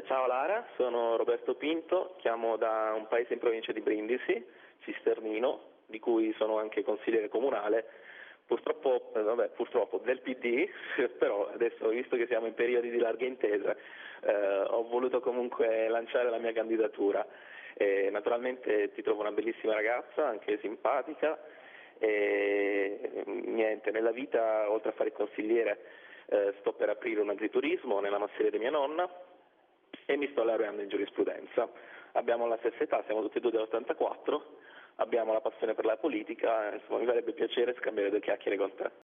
Ciao Lara, sono Roberto Pinto, chiamo da un paese in provincia di Brindisi, Cisternino, di cui sono anche consigliere comunale, purtroppo del PD, però adesso, visto che siamo in periodi di larga intesa, ho voluto comunque lanciare la mia candidatura. Naturalmente ti trovo una bellissima ragazza, anche simpatica, e niente, nella vita, oltre a fare il consigliere, sto per aprire un agriturismo nella masseria di mia nonna e mi sto laureando in giurisprudenza. Abbiamo la stessa età, siamo tutti e due dell'84, abbiamo la passione per la politica, insomma mi farebbe piacere scambiare due chiacchiere con te.